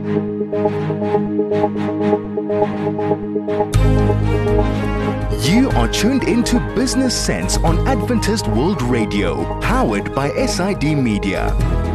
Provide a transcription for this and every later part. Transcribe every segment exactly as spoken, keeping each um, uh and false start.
You are tuned into Business Sense on Adventist World Radio, powered by S I D Media.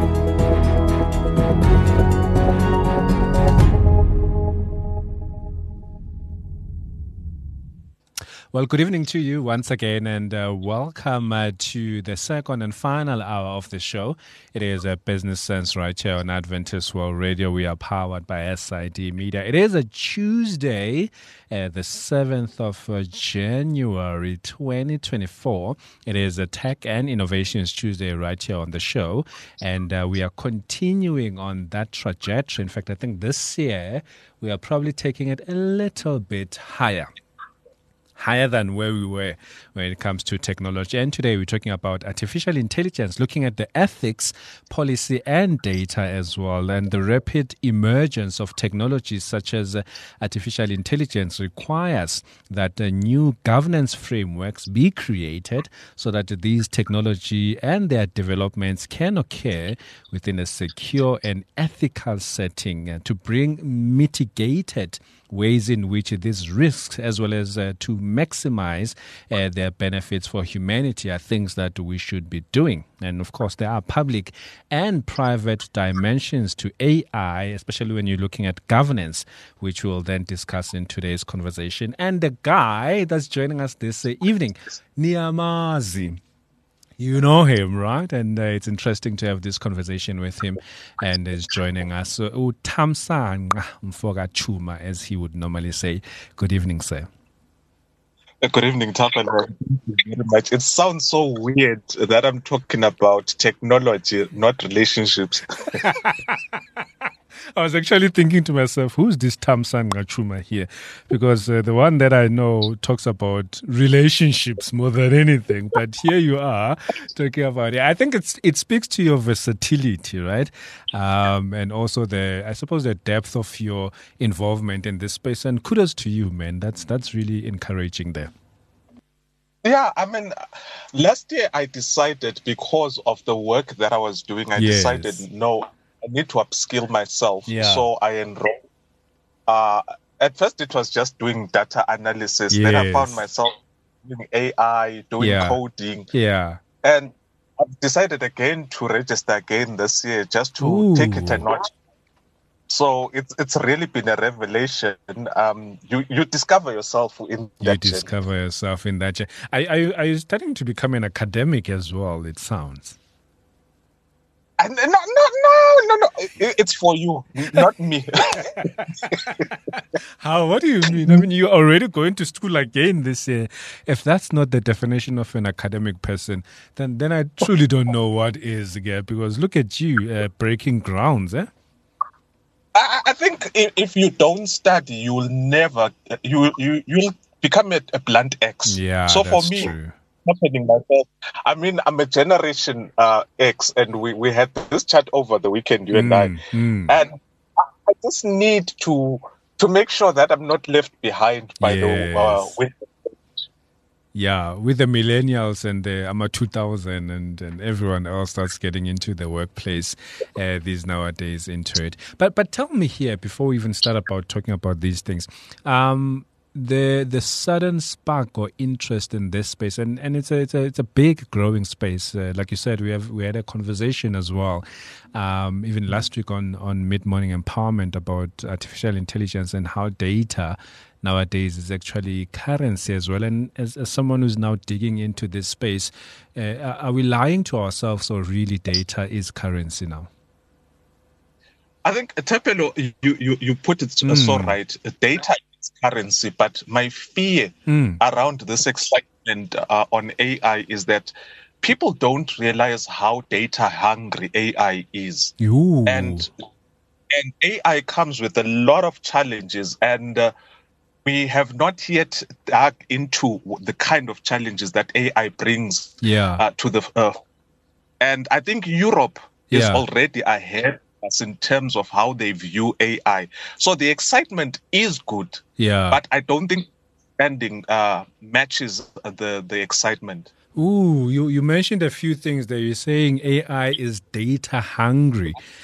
Well, good evening to you once again, and uh, welcome uh, to the second and final hour of the show. It is a Business Sense right here on Adventist World Radio. We are powered by S I D Media. It is a Tuesday, uh, the seventh of uh, January, twenty twenty-four. It is a Tech and Innovations Tuesday right here on the show, and uh, we are continuing on that trajectory. In fact, I think this year we are probably taking it a little bit higher. higher than where we were when it comes to technology. And today we're talking about artificial intelligence, looking at the ethics, policy, and data as well. And the rapid emergence of technologies such as uh, artificial intelligence requires that uh, new governance frameworks be created so that these technology and their developments can occur within a secure and ethical setting uh, to bring mitigated ways in which these risks, as well as uh, to maximize uh, their benefits for humanity, are things that we should be doing. And of course, there are public and private dimensions to A I, especially when you're looking at governance, which we'll then discuss in today's conversation. And the guy that's joining us this uh, evening, Niyamazi. You know him, right? And uh, it's interesting to have this conversation with him, and he's joining us. So, Thamsanqa Mfoka Chuma, as he would normally say. Good evening, sir. Good evening, Tapan. Thank you very much. It sounds so weird that I'm talking about technology, not relationships. I was actually thinking to myself, who's this Thamsanqa Chuma here? Because uh, the one that I know talks about relationships more than anything. But here you are talking about it. I think it's it speaks to your versatility, right? Um, and also the, I suppose, the depth of your involvement in this space. And kudos to you, man. That's that's really encouraging there. Yeah, I mean, last year I decided, because of the work that I was doing, I Yes. decided, no, I need to upskill myself. Yeah. So I enrolled. Uh, at first, it was just doing data analysis. Then I Yes. found myself doing A I, doing Yeah. coding. Yeah. And I've decided again to register again this year just to Ooh. take it a notch. So it's it's really been a revelation. Um, you you discover yourself in You that journey. discover yourself in that. journey. Are, are, you, are you starting to become an academic as well, it sounds? And no, no, no, no, no. It- It's for you, not me. How? What do you mean? I mean, you're already going to school again this year. If that's not the definition of an academic person, then then I truly don't know what is, yeah, because look at you uh, breaking grounds, eh? I, I think if, if you don't study, you will never. You you you'll become a, a blunt X. Yeah, So for that's me, true. happening myself. I mean, I'm a generation uh, X, and we, we had this chat over the weekend, you and I. Mm, mm. And I I just need to to make sure that I'm not left behind by the uh, Yes. with. Yeah, with the millennials and the AMA two thousand and, and everyone else that's getting into the workplace uh, these nowadays into it. But but tell me here, before we even start about talking about these things, um, the the sudden spark or interest in this space, and, and it's a it's a it's a big growing space. Uh, like you said, we have we had a conversation as well, um, even last week on on Mid Morning Empowerment about artificial intelligence and how data nowadays is actually currency as well. And as, as someone who's now digging into this space, uh, are are we lying to ourselves, or really data is currency now? I think Tepelo, you you you put it so so Mm. right. Data is currency, but my fear Mm. around this excitement uh, on A I is that people don't realize how data hungry A I is, Ooh. and and A I comes with a lot of challenges, and uh, we have not yet dug into the kind of challenges that A I brings yeah. uh, to the. Uh, and I think Europe is Yeah. already ahead of us in terms of how they view A I. So the excitement is good, yeah. but I don't think spending uh, matches the the excitement. Ooh, you, you mentioned a few things there. You're saying A I is data hungry.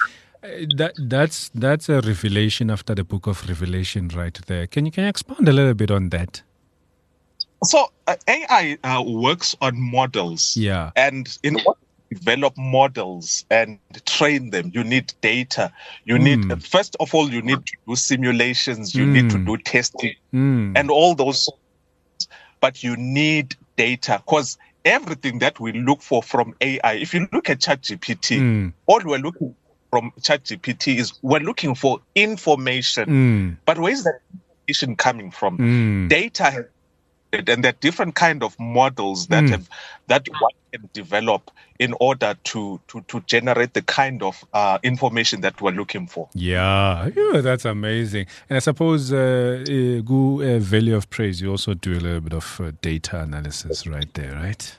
that that's that's a revelation after the book of Revelation, right there. Can you can you expound a little bit on that? So uh, A I uh, works on models. Yeah. And in order to develop models and train them, you need data. You need, Mm. uh, first of all, you need to do simulations. You Mm. need to do testing Mm. and all those. But you need data because everything that we look for from A I, if you look at ChatGPT, Mm. all we're looking from ChatGPT is we're looking for information. Mm. But where is that information coming from? Mm. Data has and there are different kind of models that Mm. have that one can develop in order to to to generate the kind of uh, information that we're looking for. Yeah, yeah, that's amazing. And I suppose uh, uh, Gu uh, Value of Praise, you also do a little bit of uh, data analysis right there, right?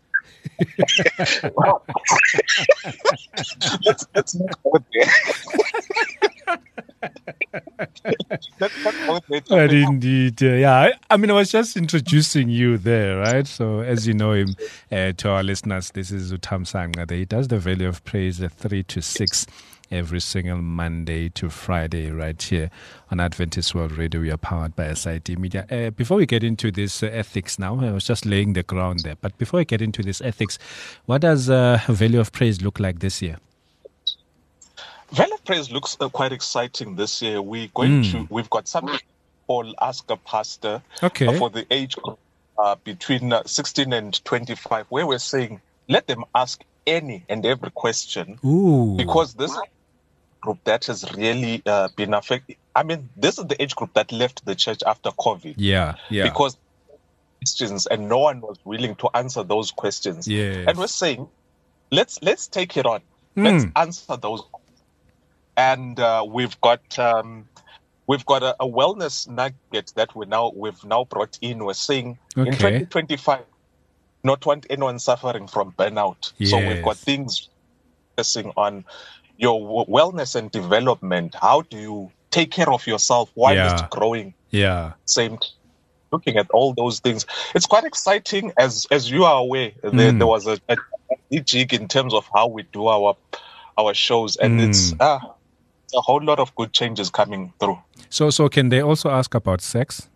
let's, let's not go there. Let's not go there. But indeed, uh, yeah. I, I mean, I was just introducing you there, right? So, as you know him, uh, to our listeners, this is Utam Sanga. He does the Value of Praise at three to six every single Monday to Friday right here on Adventist World Radio. We are powered by S I D Media. Uh, before we get into this uh, ethics now, I was just laying the ground there. But before we get into this ethics, what does uh, Value of Praise look like this year? Value of Praise looks uh, quite exciting this year. We're going Mm. to, we've got something called Ask a Pastor Okay. uh, for the age group uh, between uh, sixteen and twenty-five, where we're saying let them ask any and every question Ooh. because this group that has really uh, been affected. I mean, this is the age group that left the church after COVID. Yeah, yeah. Because questions and no one was willing to answer those questions. Yes. And we're saying, let's let's take it on. Let's Mm. answer those. And uh, we've got um, we've got a, a wellness nugget that we now we've now brought in. We're saying in Okay. twenty twenty-five, not want anyone suffering from burnout. So we've got Yes. things focusing on your w- wellness and development. How do you take care of yourself while Yeah. it's growing? Yeah. Same, looking at all those things. It's quite exciting, as as you are aware. There, Mm. there was a, a, a jig in terms of how we do our our shows, and Mm. it's ah, it's a whole lot of good changes coming through. So, so can they also ask about sex?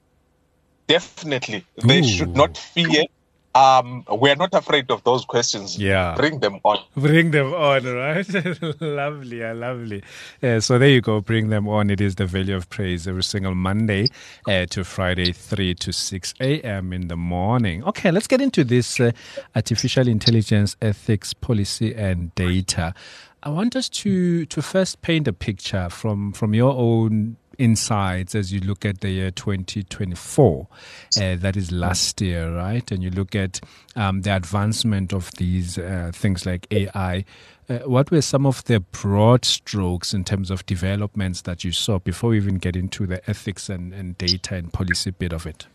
Definitely, they Ooh. should not fear. Um, we're not afraid of those questions. Yeah. Bring them on. Bring them on, right? Lovely, uh, lovely. Uh, so there you go. Bring them on. It is the Value of Praise every single Monday uh, to Friday, three to six a.m. in the morning. Okay, let's get into this uh, artificial intelligence, ethics, policy, and data. I want us to to first paint a picture from, from your own insights as you look at the year twenty twenty-four. Uh, that is last year, right? And you look at um, the advancement of these uh, things like A I. Uh, what were some of the broad strokes in terms of developments that you saw before we even get into the ethics and, and data and policy bit of it?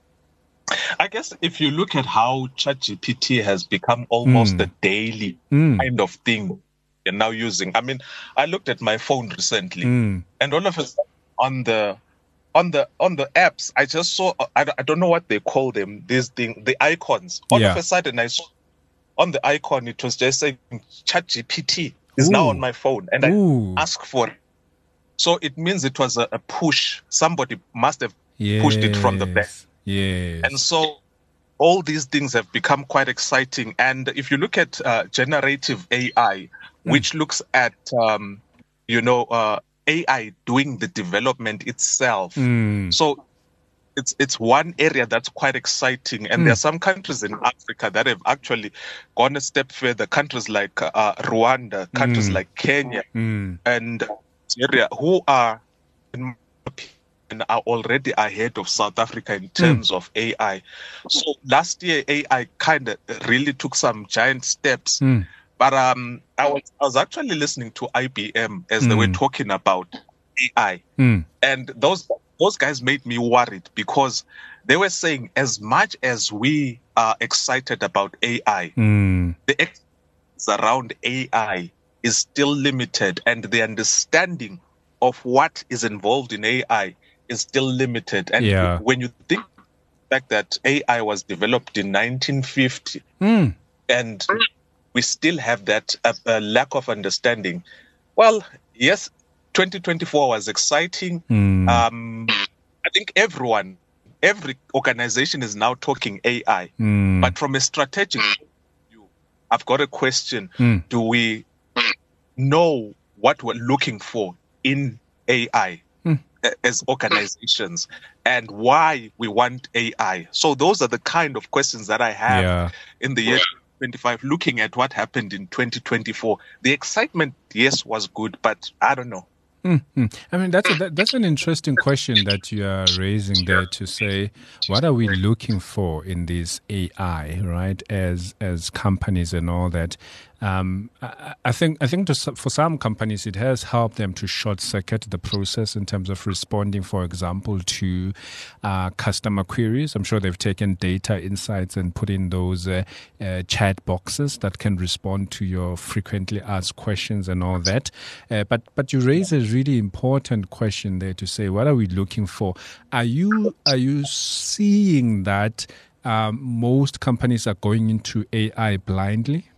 I guess if you look at how ChatGPT has become almost Mm. a daily Mm. kind of thing you're now using. I mean, I looked at my phone recently, Mm. and all of a sudden on the on the on the apps, I just saw I, I don't know what they call them. These thing, the icons. All Yeah. of a sudden, I saw on the icon it was just saying ChatGPT is now Ooh. on my phone, and Ooh. I asked for it. So it means it was a, a push. Somebody must have pushed it from the back. Yes. And so all these things have become quite exciting. And if you look at uh, generative A I, which looks at, um, you know, uh, A I doing the development itself. Mm. So it's it's one area that's quite exciting. And there are some countries in Africa that have actually gone a step further. Countries like uh, Rwanda, countries Mm. like Kenya, Mm. and Nigeria, who are in my opinion, are already ahead of South Africa in terms of A I. So last year, A I kind of really took some giant steps. Mm. But um, I was I was actually listening to I B M as they were Mm. talking about A I, Mm. and those those guys made me worried because they were saying as much as we are excited about A I, Mm. the expertise around A I is still limited, and the understanding of what is involved in A I is still limited. And Yeah. when you think the fact that A I was developed in nineteen fifty, Mm. and we still have that uh, uh, lack of understanding, Well, yes, twenty twenty-four was exciting. Mm. Um, I think everyone, every organization is now talking A I. Mm. But from a strategic view, I've got a question. Mm. Do we know what we're looking for in A I Mm. as organizations and why we want A I? So those are the kind of questions that I have Yeah. in the year twenty-five, looking at what happened in twenty twenty-four. The excitement, yes, was good, but I don't know. Mm-hmm. I mean, that's a, that, that's an interesting question that you are raising there, to say, what are we looking for in this A I, right? As as companies and all that. Um, I, I think I think to, for some companies it has helped them to short circuit the process in terms of responding, for example, to uh, customer queries. I'm sure they've taken data insights and put in those uh, uh, chat boxes that can respond to your frequently asked questions and all that. Uh, but but you raise a really important question there, to say, what are we looking for? Are you are you seeing that um, most companies are going into A I blindly?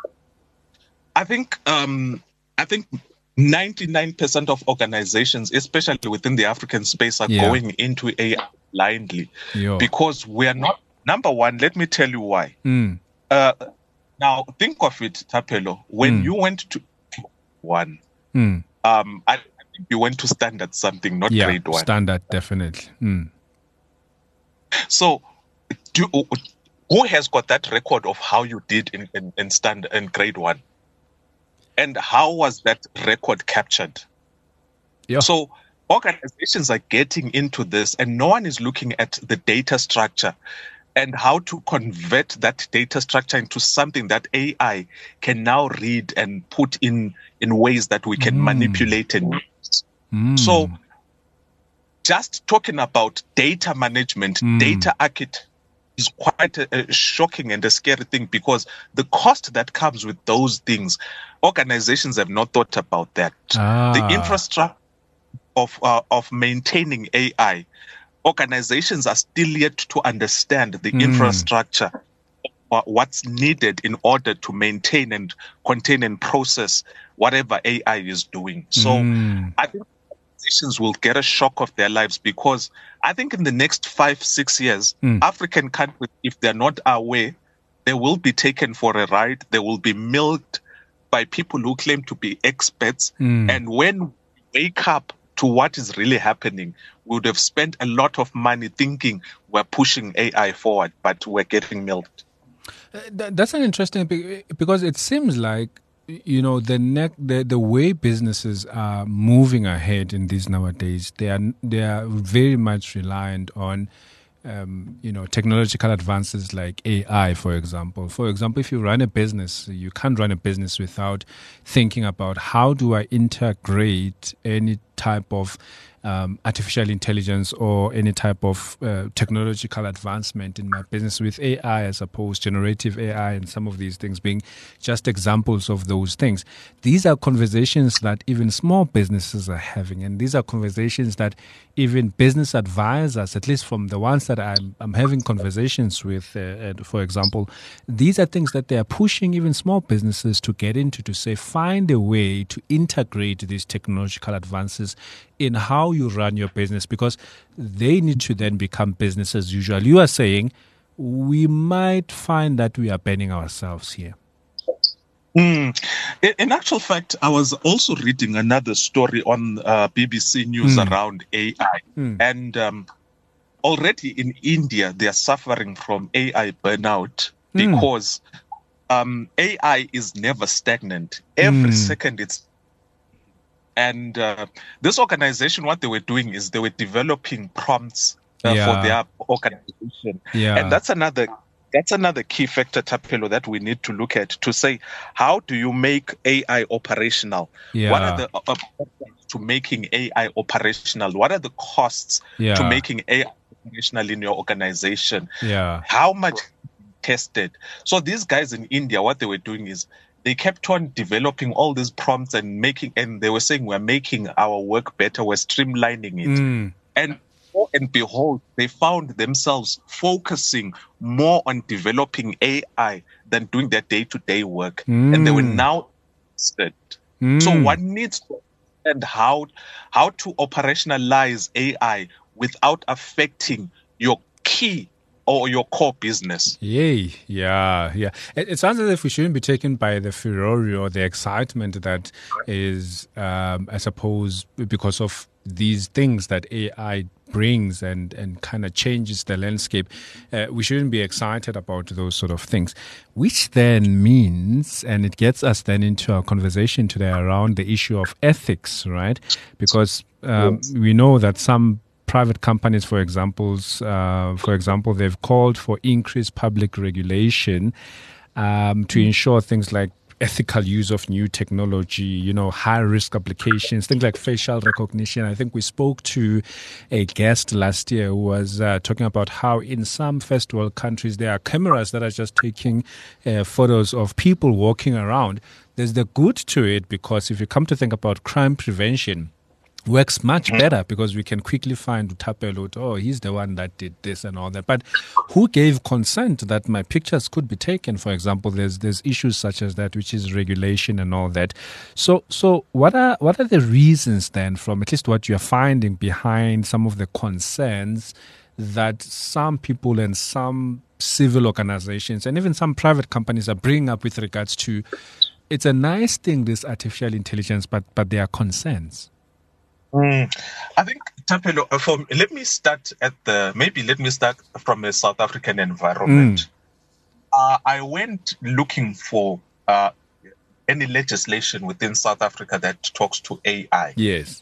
I think um, I think ninety-nine percent of organizations, especially within the African space, are Yeah. going into A I blindly Yo. because we are not. Number one, let me tell you why. Mm. Uh, now think of it, Tapelo. When Mm. you went to one, Mm. um, I, I think you went to standard something, not Yeah, grade one. standard, definitely. Mm. So, do, who has got that record of how you did in in, in standard in grade one? And how was that record captured? Yeah. So organizations are getting into this, and no one is looking at the data structure and how to convert that data structure into something that A I can now read and put in in ways that we can Mm. manipulate and use. Mm. So just talking about data management, Mm. data architecture is quite a, a shocking and a scary thing, because the cost that comes with those things, organizations have not thought about that. Ah. The infrastructure of uh, of maintaining A I, organizations are still yet to understand the Mm. infrastructure, uh, what's needed in order to maintain and contain and process whatever A I is doing. So Mm. I think organizations will get a shock of their lives, because I think in the next five, six years, Mm. African countries, if they're not aware, they will be taken for a ride. They will be milked by people who claim to be experts. Mm. And when we wake up to what is really happening, we would have spent a lot of money thinking we're pushing A I forward, but we're getting milked. Uh, th- That's an interesting be- because it seems like, you know, the neck the, the way businesses are moving ahead in these nowadays, they are they are very much reliant on um, you know, technological advances like A I, for example. For example, if you run a business, you can't run a business without thinking about, how do I integrate any type of um, artificial intelligence or any type of uh, technological advancement in my business with A I, as opposed generative A I, and some of these things being just examples of those things. These are conversations that even small businesses are having, and these are conversations that even business advisors, at least from the ones that I'm, I'm having conversations with, uh, uh, for example, these are things that they are pushing even small businesses to get into, to say, find a way to integrate these technological advances in how you run your business, because they need to then become business as usual. You are saying we might find that we are burning ourselves here. Mm. In, in actual fact, I was also reading another story on uh, B B C News Mm. around A I. Mm. And um, already in India, they are suffering from A I burnout, Mm. because um, A I is never stagnant. Every Mm. second it's. And uh, this organization, what they were doing is they were developing prompts uh, Yeah. for their organization. Yeah. And that's another that's another key factor, Tapelo, that we need to look at, to say, how do you make A I operational? Yeah. What are the uh, to making A I operational? What are the costs Yeah. to making A I operational in your organization? Yeah. How much tested? So these guys in India, what they were doing is they kept on developing all these prompts and making, and they were saying, we're making our work better, we're streamlining it. Mm. And lo and behold, they found themselves focusing more on developing A I than doing their day-to-day work. Mm. And they were now interested Mm. So one needs to understand how, how to operationalize A I without affecting your key or your core business. Yay. Yeah, yeah. It, it sounds as if we shouldn't be taken by the furore or the excitement that is, um, I suppose, because of these things that A I brings and, and kind of changes the landscape. Uh, we shouldn't be excited about those sort of things, which then means, and it gets us then into our conversation today around the issue of ethics, right? Because um, Yes. we know that some private companies, for examples, uh, for example, they've called for increased public regulation um, to ensure things like ethical use of new technology, you know, high risk applications, things like facial recognition. I think we spoke to a guest last year who was uh, talking about how in some first world countries there are cameras that are just taking uh, photos of people walking around. There's the good to it, because if you come to think about crime prevention, works much better because we can quickly find Utapelo, oh, he's the one that did this and all that. But who gave consent that my pictures could be taken? For example, there's there's issues such as that, which is regulation and all that. So so what are what are the reasons then, from at least what you're finding behind some of the concerns that some people and some civil organizations and even some private companies are bringing up with regards to, it's a nice thing, this artificial intelligence, but but there are concerns? Mm. I think, Tapelo, uh, for, let me start at the, maybe let me start from a South African environment. Mm. Uh, I went looking for uh, any legislation within South Africa that talks to A I. Yes.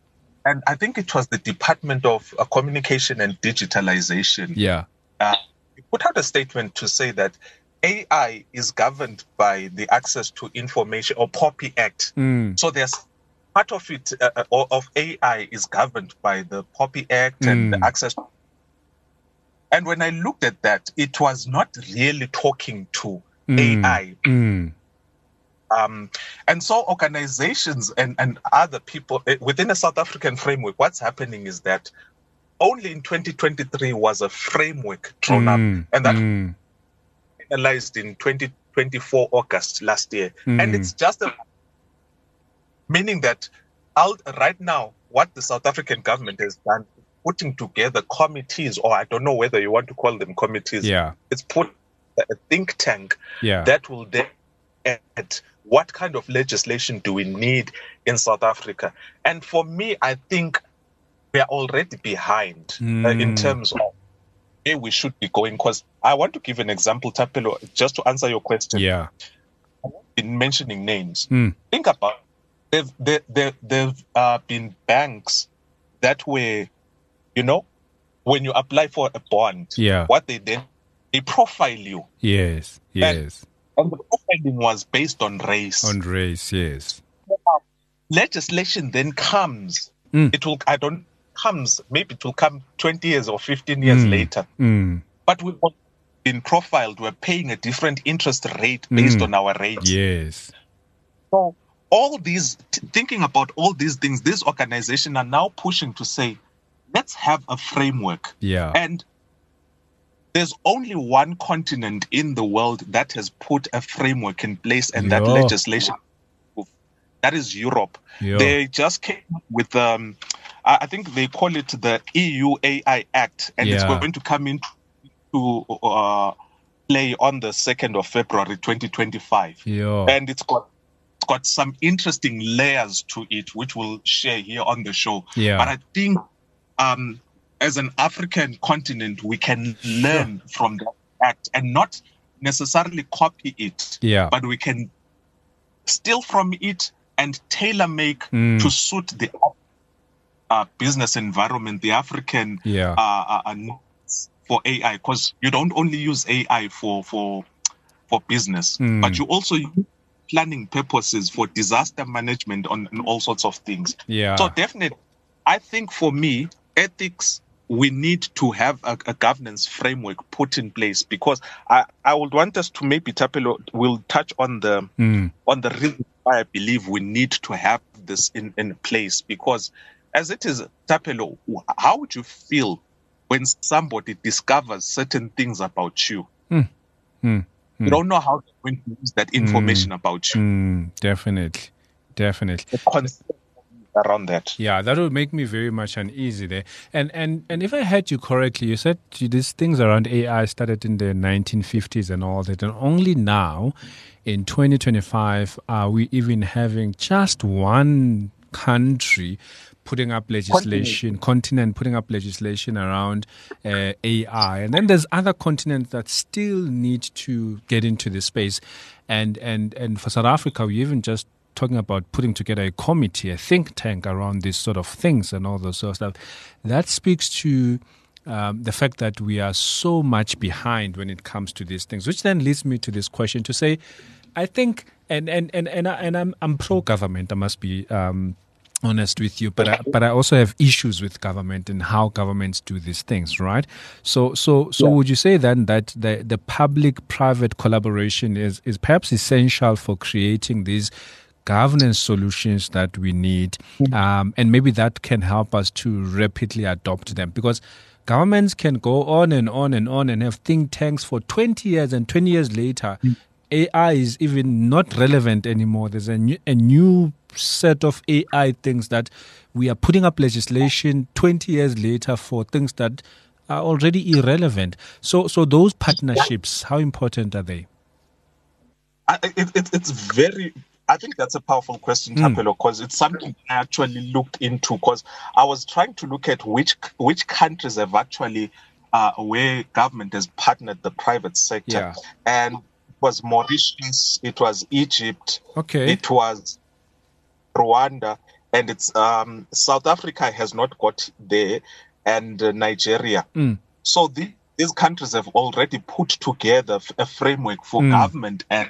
And I think it was the Department of uh, Communication and Digitalization. Yeah. Uh, put out a statement to say that A I is governed by the Access to Information, or POPI Act. Mm. So there's part of it, uh, of A I is governed by the POPI Act and Mm. the access. And when I looked at that, it was not really talking to Mm. A I. Mm. Um, and so organizations and, and other people uh, within a South African framework, what's happening is that only in twenty twenty-three was a framework drawn Mm. up, and that Mm. finalized in twenty twenty-four August last year. Mm. And it's just a meaning that out, right now, what the South African government has done, putting together committees, or I don't know whether you want to call them committees. Yeah. It's put a think tank Yeah. that will then add what kind of legislation do we need in South Africa. And for me, I think we are already behind uh, in Mm. terms of where we should be going. Because I want to give an example, Tapelo, just to answer your question. Yeah. In mentioning names, Mm. think about They've, there, there, there've uh, been banks that were, you know, when you apply for a bond, Yeah. what they did, they profile you. Yes. Yes. And the profiling was based on race. On race. Yes. Legislation then comes. Mm. It will, I don't, comes, maybe it will come twenty years or fifteen years Mm. later. Mm. But we've been profiled, we're paying a different interest rate based Mm. on our rates. Yes. So all these, t- thinking about all these things, these organizations are now pushing to say, let's have a framework. Yeah. And there's only one continent in the world that has put a framework in place, and that Yeah. legislation, that is Europe. Yeah. They just came with, um, I I think they call it the E U A I Act, and it's Yeah. going to come into uh, play on the second of February twenty twenty-five. Yeah. And it's got it's got some interesting layers to it, which we'll share here on the show. Yeah. But I think um, as an African continent, we can learn from that act and not necessarily copy it, Yeah. but we can steal from it and tailor make Mm. to suit the uh, business environment, the African Yeah. uh, uh, needs for A I. Because you don't only use A I for for for business, Mm. but you also use planning purposes for disaster management on and all sorts of things. Yeah. So definitely, I think for me, ethics, we need to have a, a governance framework put in place, because I, I would want us to maybe Tapelo will touch on the Mm. on the reason why I believe we need to have this in, in place. Because as it is, Tapelo, how would you feel when somebody discovers certain things about you? Mm. Mm. You don't know how they're going to use that information about you. Mm. Definitely. Definitely. The concept around that. Yeah, that would make me very much uneasy there. And and and if I heard you correctly, you said these things around A I started in the nineteen fifties and all that, and only now, in twenty twenty-five, are we even having just one country putting up legislation, continent, continent putting up legislation around uh, A I, and then there's other continents that still need to get into this space, and and and for South Africa, we even just talking about putting together a committee, a think tank around these sort of things and all those sort of stuff. That speaks to um, the fact that we are so much behind when it comes to these things, which then leads me to this question to say, I think, and and and and, I, and I'm I'm pro-government. I must be um, honest with you, but I, but I also have issues with government and how governments do these things, right? So so so yeah. Would you say then that the the public-private collaboration is is perhaps essential for creating these governance solutions that we need, um, and maybe that can help us to rapidly adopt them, because governments can go on and on and on and have think tanks for twenty years, and twenty years later, mm. A I is even not relevant anymore. There's a new, a new set of A I things that we are putting up legislation twenty years later for things that are already irrelevant. So, so those partnerships, how important are they? I, it, it, it's very... I think that's a powerful question, Thapelo, because mm. it's something I actually looked into, because I was trying to look at which which countries have actually, uh, where government has partnered the private sector. Yeah. And it was Mauritius, it was Egypt, okay. it was Rwanda, and it's um, South Africa has not got there, and uh, Nigeria. Mm. So the, these countries have already put together a framework for mm. government and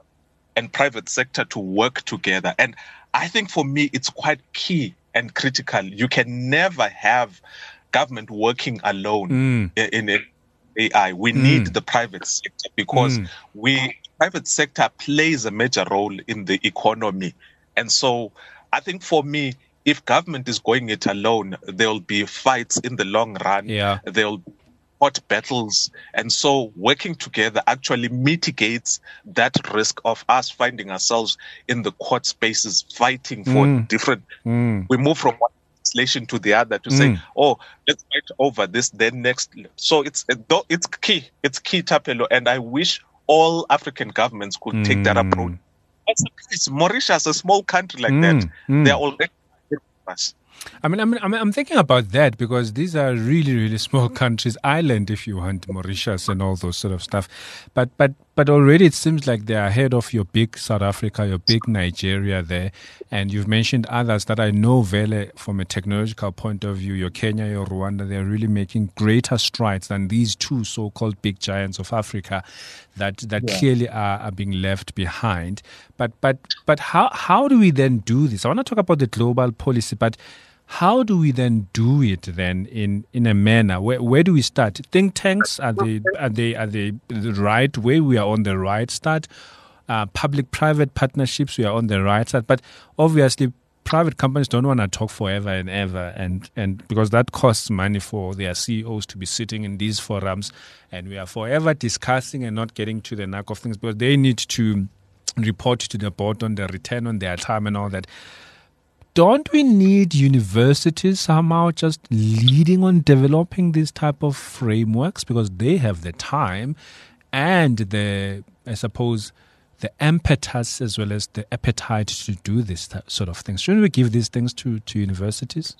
and private sector to work together. And I think for me, it's quite key and critical. You can never have government working alone mm. in, in A I. We mm. need the private sector, because mm. we private sector plays a major role in the economy. And so I think for me, if government is going it alone, there'll be fights in the long run. Yeah. There'll be hot battles, and so working together actually mitigates that risk of us finding ourselves in the court spaces fighting for mm. different. Mm. We move from one legislation to the other to mm. say, "Oh, let's fight over this." Then next, so it's it's key. It's key, Thapelo, and I wish all African governments could mm. take that approach. It's Mauritius, a small country like mm. that, mm. they're already us. I mean, I'm, I'm I'm thinking about that, because these are really, really small countries, island, if you want, Mauritius and all those sort of stuff. But but but already it seems like they're ahead of your big South Africa, your big Nigeria there. And you've mentioned others that I know, Vele, from a technological point of view, your Kenya, your Rwanda, they're really making greater strides than these two so-called big giants of Africa that that yeah. clearly are, are being left behind. But but but how how do we then do this? I want to talk about the global policy, but how do we then do it then in, in a manner? Where where do we start? Think tanks, are they are they are they the right way? We are on the right start. Uh, public-private partnerships, we are on the right side. But obviously, private companies don't want to talk forever and ever, and, and because that costs money for their C E Os to be sitting in these forums, and we are forever discussing and not getting to the knack of things, because they need to report to the board on the return on their time and all that. Don't we need universities somehow just leading on developing these type of frameworks, because they have the time and the, I suppose, the impetus as well as the appetite to do this sort of things? Shouldn't we give these things to, to universities?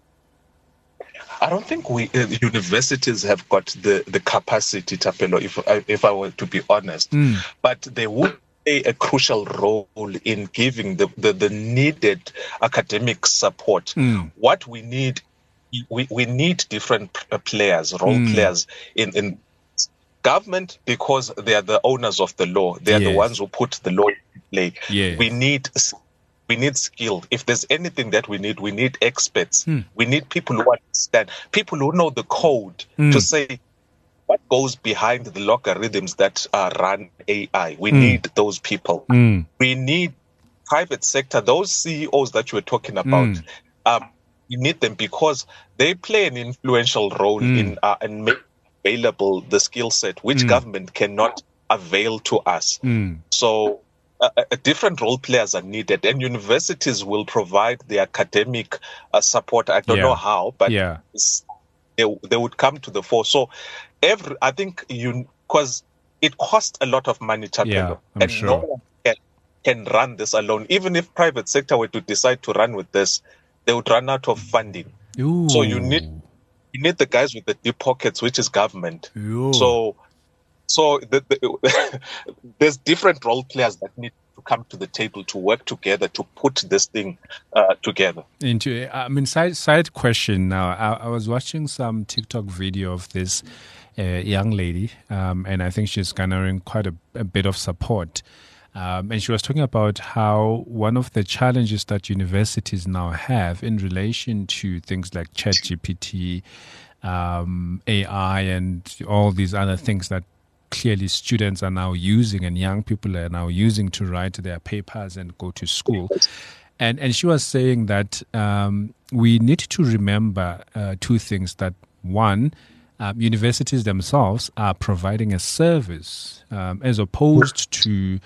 I don't think we uh, universities have got the, the capacity, Thapelo, if, if I were to be honest. Mm. But they would play a crucial role in giving the, the, the needed academic support. Mm. What we need, we, we need different players, role mm. players in, in government, because they are the owners of the law. They are yes. the ones who put the law in play. Yes. We need we need skill. If there's anything that we need, we need experts. Mm. We need people who understand, people who know the code mm. to say what goes behind the logarithms that uh, run A I. We mm. need those people. Mm. We need private sector, those C E Os that you were talking about. Mm. Um, we need them because they play an influential role mm. in uh, and make available the skill set which mm. government cannot avail to us. Mm. So uh, uh, different role players are needed, and universities will provide the academic uh, support. I don't Yeah. know how, but Yeah. it's- they, they would come to the fore. So every, I think you, because it costs a lot of money, Chapelo, Yeah, I'm and sure. no one can, can run this alone. Even if private sector were to decide to run with this, they would run out of funding. Ooh. So you need you need the guys with the deep pockets, which is government. Ooh. So so the, the, there's different role players that need to come to the table to work together to put this thing uh, together. Into, I mean, side side question now. I, I was watching some TikTok video of this uh, young lady, um, and I think she's garnering quite a, a bit of support. Um, and she was talking about how one of the challenges that universities now have in relation to things like ChatGPT, um, A I, and all these other things that clearly students are now using and young people are now using to write their papers and go to school. And and she was saying that um, we need to remember uh, two things. That one, um, universities themselves are providing a service um, as opposed to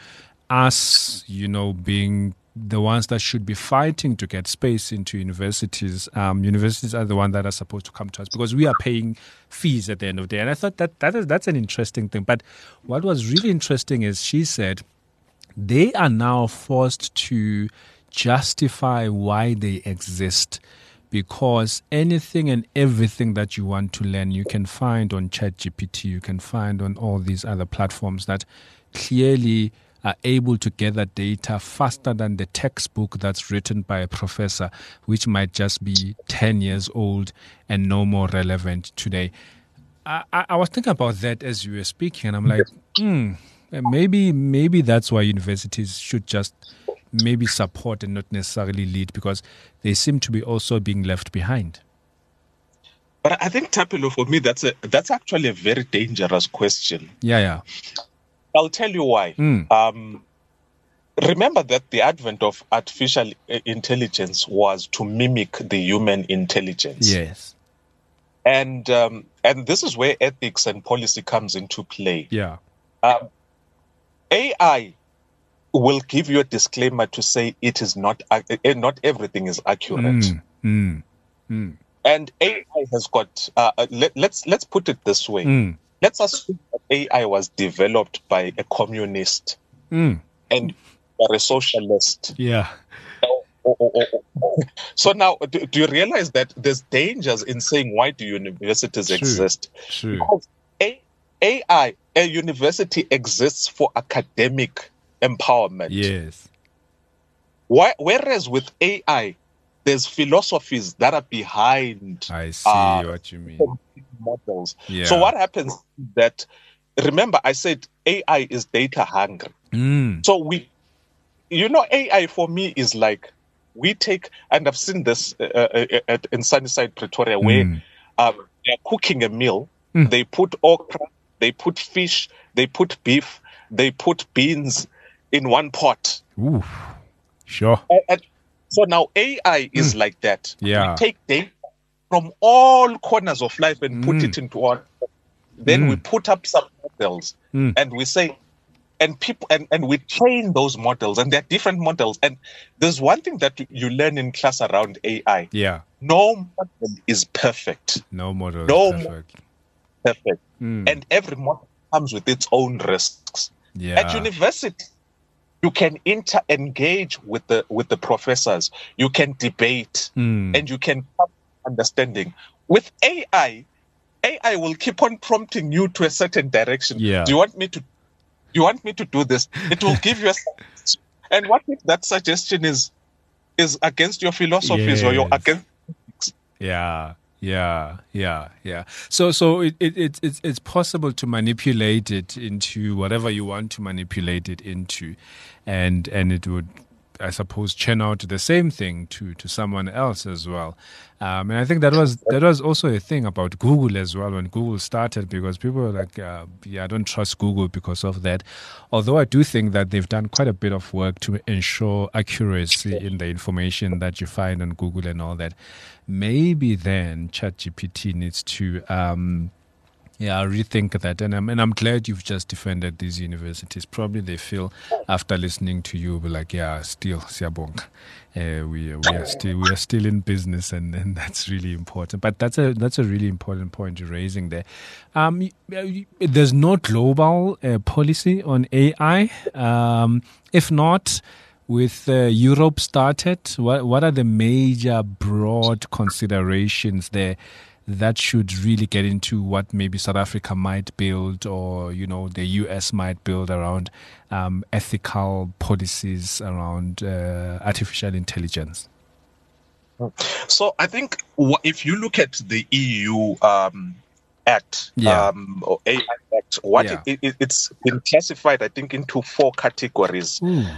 us, you know, being the ones that should be fighting to get space into universities. Um, universities are the ones that are supposed to come to us because we are paying fees at the end of the day. And I thought that, that is, that's an interesting thing. But what was really interesting is she said they are now forced to justify why they exist, because anything and everything that you want to learn, you can find on ChatGPT, you can find on all these other platforms that clearly are able to gather data faster than the textbook that's written by a professor, which might just be ten years old and no more relevant today. I, I, I was thinking about that as you were speaking, and I'm like, hmm, maybe maybe that's why universities should just maybe support and not necessarily lead, because they seem to be also being left behind. But I think, Tapelo, for me, that's a that's actually a very dangerous question. Yeah, yeah. I'll tell you why. Mm. Um, remember that the advent of artificial intelligence was to mimic the human intelligence. Yes. And um, and this is where ethics and policy comes into play. Yeah. Um, A I will give you a disclaimer to say it is not uh, not everything is accurate. Mm. Mm. Mm. And A I has got. Uh, let, let's let's put it this way. Mm. Let's assume that A I was developed by a communist Mm. and you're a socialist. Yeah. Oh, oh, oh, oh. So now, do, do you realize that there's dangers in saying why do universities True. exist? True. Because A- AI, a university exists for academic empowerment. Yes. Why, whereas with A I, there's philosophies that are behind I see uh, what you mean. models. Yeah. So what happens is that, remember, I said A I is data hungry. Mm. So we, you know, A I for me is like we take, and I've seen this uh, uh, at, in Sunnyside, Pretoria, where Mm. um, they're cooking a meal. Mm. They put okra, they put fish, they put beef, they put beans in one pot. Ooh. Sure. And, and so now A I is Mm. like that. Yeah. We take data from all corners of life and put Mm. it into one. Then Mm. we put up some models Mm. and we say, and people, and, and we train those models, and they're different models. And there's one thing that you learn in class around A I. Yeah. No model is perfect. No model. No is perfect. Perfect. Mm. And every model comes with its own risks. Yeah. At university, you can inter engage with the with the professors. You can debate, Mm. and you can come to understanding. With A I, A I will keep on prompting you to a certain direction. Yeah. Do you want me to? Do you want me to do this? It will give you a suggestion. And what if that suggestion is is against your philosophies or your Yes. against? Yeah, yeah, yeah, yeah. So, so it, it, it, it's it's possible to manipulate it into whatever you want to manipulate it into, and and it would, I suppose, churn out the same thing to, to someone else as well. Um, and I think that was that was also a thing about Google as well when Google started, because people were like, uh, yeah, I don't trust Google because of that. Although I do think that they've done quite a bit of work to ensure accuracy in the information that you find on Google and all that. Maybe then ChatGPT needs to um, Yeah, rethink that. And I'm, and I'm glad you've just defended these universities. Probably they feel after listening to you, be like, yeah, still, siyabonga. Uh, we, we are still we are still in business, and, and that's really important. But that's a that's a really important point you're raising there. Um, there's no global uh, policy on A I. Um, if not, with uh, Europe started, what what are the major broad considerations there that should really get into what maybe South Africa might build, or, you know, the U S might build around um, ethical policies around uh, artificial intelligence? So I think if you look at the E U um, Act, yeah. um, or A I Act, what yeah. it, it, it's been classified, I think, into four categories.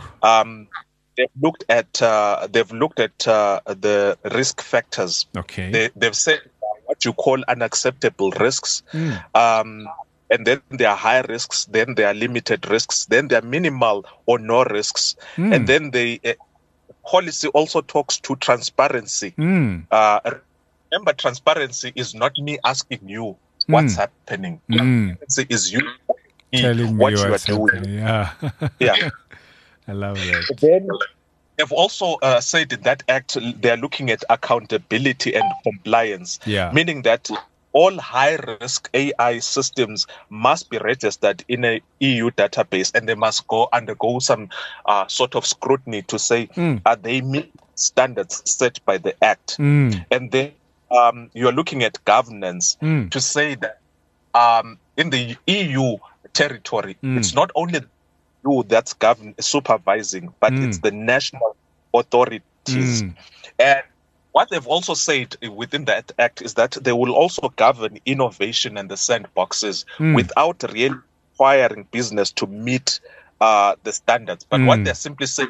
Um, they've looked at uh, they've looked at uh, the risk factors. Okay. They, they've said what you call unacceptable risks. Mm. Um, and then there are high risks, then there are limited risks, then there are minimal or no risks. Mm. And then the uh, policy also talks to transparency. Mm. Uh, remember, transparency is not me asking you what's mm. happening. Mm. Transparency is you telling what me you are what's doing. Happening. Yeah. Yeah. I love that. Then they've also uh, said in that act they're looking at accountability and compliance, yeah. meaning that all high-risk A I systems must be registered in a E U database, and they must go undergo some uh, sort of scrutiny to say, mm. are they meet standards set by the Act? Mm. And then um, you're looking at governance mm. to say that um, in the E U territory, mm. it's not only the E U that's govern- supervising, but mm. it's the national authorities. Mm. And what they've also said within that act is that they will also govern innovation and the sandboxes mm. without really requiring business to meet uh, the standards. But mm. what they're simply saying,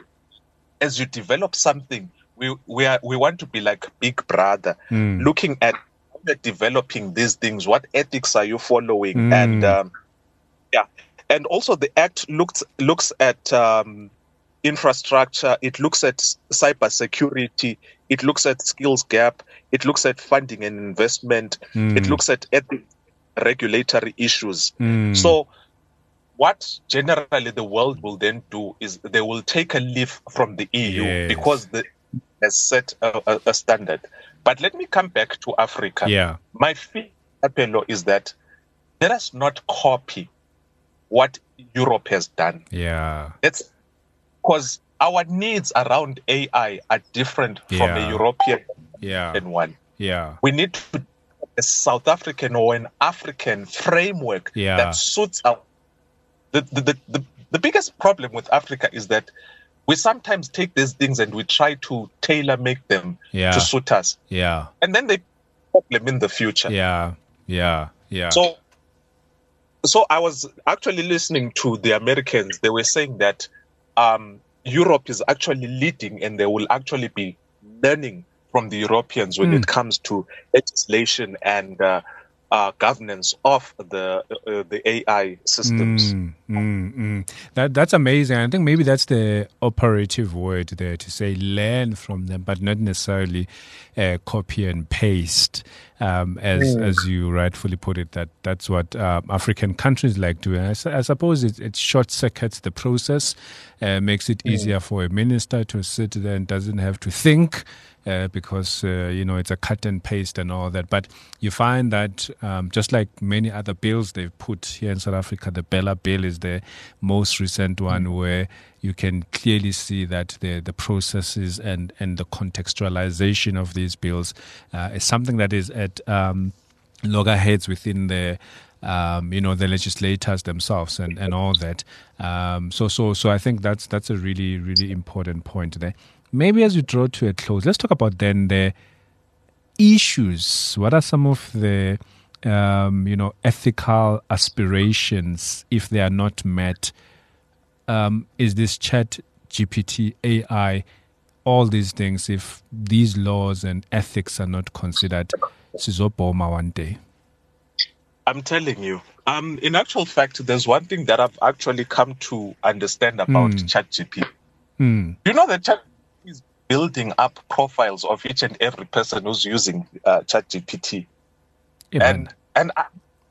as you develop something, we we are we want to be like Big Brother, mm. looking at how you're developing these things. What ethics are you following? Mm. And um, yeah, and also the act looks looks at um, infrastructure. It looks at cyber security. It looks at skills gap. It looks at funding and investment. Mm. It looks at ethics, regulatory issues. Mm. So what generally the world will then do is they will take a leaf from the E U yes. because the has set a, a, a standard. But let me come back to Africa. Yeah. My fifth appeal is that let us not copy what Europe has done. Yeah. It's because our needs around A I are different yeah. from a European yeah. one. Yeah. We need to a South African or an African framework yeah. that suits our the the, the the the biggest problem with Africa is that we sometimes take these things and we try to tailor make them yeah. to suit us. Yeah. And then they problem in the future. Yeah. Yeah. Yeah. So so I was actually listening to the Americans. They were saying that um, Europe is actually leading and they will actually be learning from the Europeans when mm. it comes to legislation and uh, uh, governance of the uh, the A I systems. Mm, mm, mm. That that's amazing. I think maybe that's the operative word there, to say learn from them, but not necessarily uh, copy and paste. Um, as mm. as you rightfully put it, that that's what uh, African countries like doing. I, I suppose it, it short circuits the process, uh, makes it easier mm. for a minister to sit there and doesn't have to think. Uh, because, uh, you know, it's a cut and paste and all that. But you find that um, just like many other bills they've put here in South Africa, the Bella bill is the most recent one mm. where you can clearly see that the, the processes and, and the contextualization of these bills uh, is something that is at um, loggerheads within the Um, you know, the legislators themselves and, and all that. Um, so so so I think that's that's a really, really important point there. Maybe as we draw to a close, let's talk about then the issues. What are some of the, um, you know, ethical aspirations if they are not met? Um, is this Chat G P T, A I, all these things, if these laws and ethics are not considered, sizobhoma one day? I'm telling you, um, in actual fact, there's one thing that I've actually come to understand about mm. ChatGPT. Mm. You know that Chat is building up profiles of each and every person who's using uh, ChatGPT. Yeah, and and I,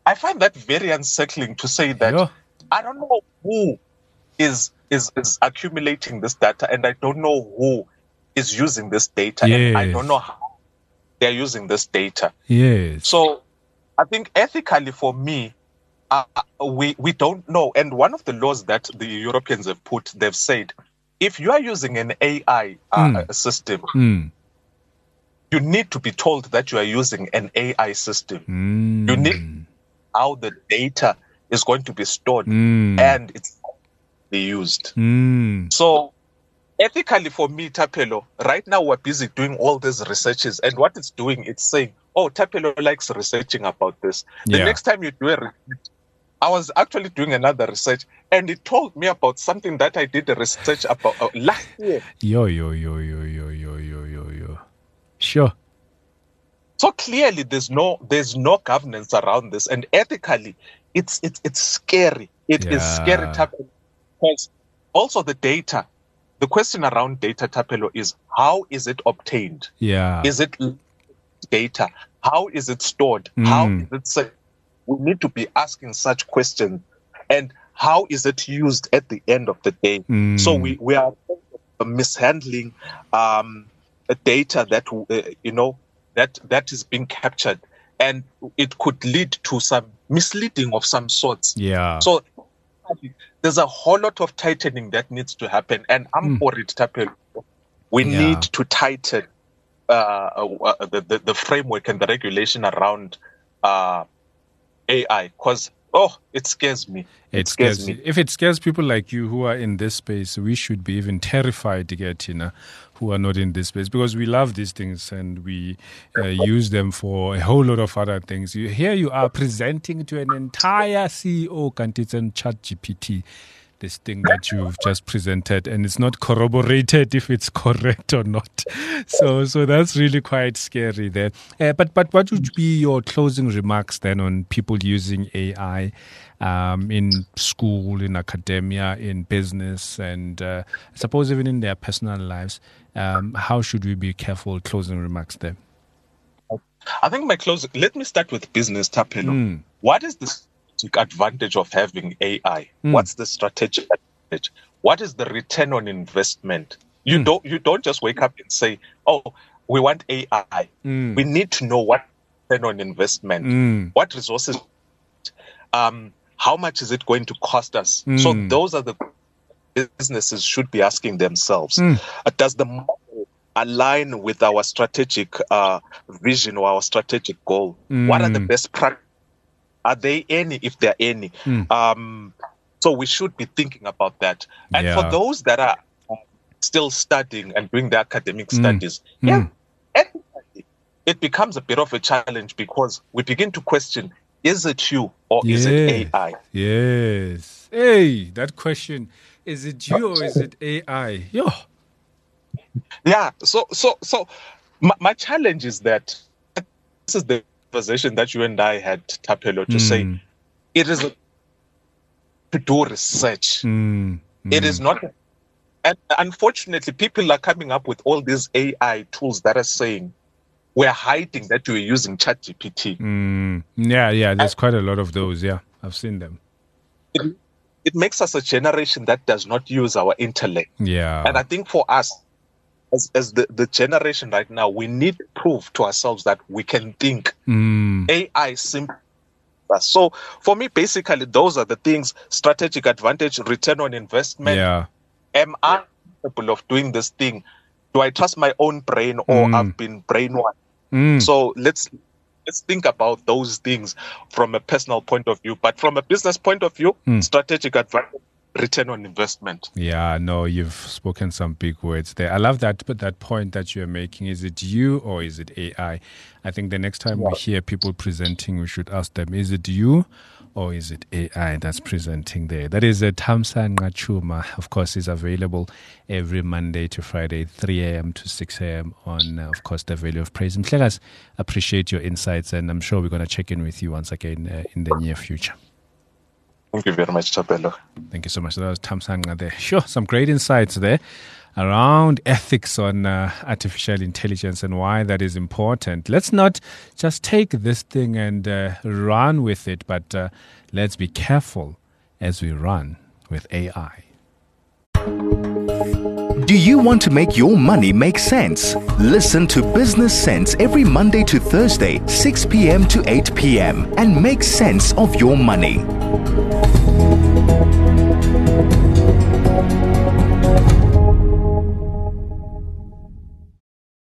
I find that very unsettling to say that Yeah. I don't know who is, is is accumulating this data, and I don't know who is using this data, and I don't Yes. know how they're using this data. Yes. So I think ethically for me, uh, we we don't know. And one of the laws that the Europeans have put, they've said, if you are using an A I uh, Mm. system, Mm. you need to be told that you are using an A I system. Mm. You need how the data is going to be stored Mm. and it's be used. Mm. So ethically for me, Thapelo, right now we're busy doing all these researches, and what it's doing, it's saying, oh, Thapelo likes researching about this. The Yeah. next time you do a research, I was actually doing another research, and it told me about something that I did a research about uh, last year. Yo, yo, yo, yo, yo, yo, yo, yo, yo. Sure. So clearly, there's no there's no governance around this, and ethically, it's it's it's scary. It is scary, Yeah. Thapelo, because also the data. The question around data, Thapelo, is how is it obtained? Yeah. Is it data? How is it stored? How Mm. is it saved? We need to be asking such questions. And how is it used at the end of the day? Mm. So we, we are mishandling um, a data that, uh, you know, that that is being captured. And it could lead to some misleading of some sorts. Yeah. So there's a whole lot of tightening that needs to happen. And I'm Mm. for it, Thapelo. We Yeah. need to tighten uh, uh, the, the, the framework and the regulation around uh, A I, because, oh, it scares me. It, It scares, scares me. If it scares people like you who are in this space, we should be even terrified to get, you know, who are not in this space, because we love these things and we uh, use them for a whole lot of other things. You, here you are presenting to an entire C E O, Kantis and ChatGPT, this thing that you've just presented, and it's not corroborated if it's correct or not. So, so that's really quite scary there. Uh, but, but what would be your closing remarks then on people using A I um, in school, in academia, in business, and uh, I suppose even in their personal lives? Um, how should we be careful? Closing remarks there. I think my closing, let me start with business, Thapelo. Mm. What is the strategic advantage of having A I? Mm. What's the strategic advantage? What is the return on investment? You Mm. don't you don't just wake up and say, oh, we want A I. Mm. We need to know what return on investment, Mm. what resources, um, how much is it going to cost us? Mm. So those are the businesses should be asking themselves. Mm. Uh, does the model align with our strategic uh, vision or our strategic goal? What are the Mm. best practices? Are they any, if there are any? Mm. Um, so we should be thinking about that. And Yeah. for those that are uh, still studying and doing their academic Mm. studies, Mm. yeah, ethically, it becomes a bit of a challenge because we begin to question, is it you or is it Yes. A I? Yes. Hey, that question. Is it you or is it A I? Yo. Yeah. So, so, so my, my challenge is that this is the conversation that you and I had, Thapelo, to say Mm. it is a, to do research. Mm. It is not. And unfortunately, people are coming up with all these A I tools that are saying we're hiding that you're using ChatGPT. Mm. Yeah, yeah. There's quite a lot of those. Yeah, I've seen them. It, it makes us a generation that does not use our intellect. Yeah. And I think for us, as, as the, the generation right now, we need to prove to ourselves that we can think. Mm. A I simply. So for me, basically, those are the things: strategic advantage, return on investment. Yeah. Am I capable of doing this thing? Do I trust my own brain, or Mm. I've been brainwashed? Mm. So let's let's think about those things from a personal point of view, but from a business point of view, Mm. strategic advantage, return on investment. Yeah, no, you've spoken some big words there. I love that but that point that you're making. Is it you or is it A I? I think the next time we hear people presenting, we should ask them, is it you or is it A I that's presenting there? That is a Thamsanqa Chuma. Of course, is available every Monday to Friday, three a.m. to six a.m. on, uh, of course, the Value of Praise. Mhlekas, appreciate your insights, and I'm sure we're going to check in with you once again uh, in the near future. Thank you very much, Thapelo. Thank you so much. That was Thamsanqa there. Sure, some great insights there. around ethics on uh, artificial intelligence and why that is important. Let's not just take this thing and uh, run with it, but uh, let's be careful as we run with A I. Do you want to make your money make sense? Listen to Business Sense every Monday to Thursday, six p.m. to eight p.m. and make sense of your money.